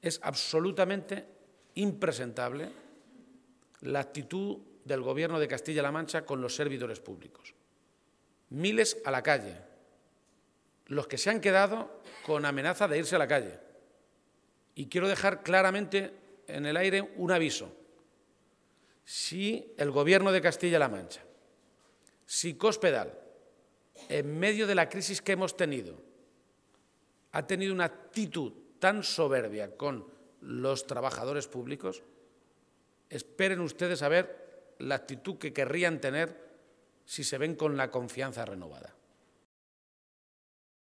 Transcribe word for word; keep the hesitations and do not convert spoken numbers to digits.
Es absolutamente impresentable la actitud del Gobierno de Castilla-La Mancha con los servidores públicos. Miles a la calle, los que se han quedado con amenaza de irse a la calle. Y quiero dejar claramente en el aire un aviso. Si el Gobierno de Castilla-La Mancha, si Cospedal, en medio de la crisis que hemos tenido, ha tenido una actitud tan soberbia con los trabajadores públicos, esperen ustedes a ver la actitud que querrían tener si se ven con la confianza renovada.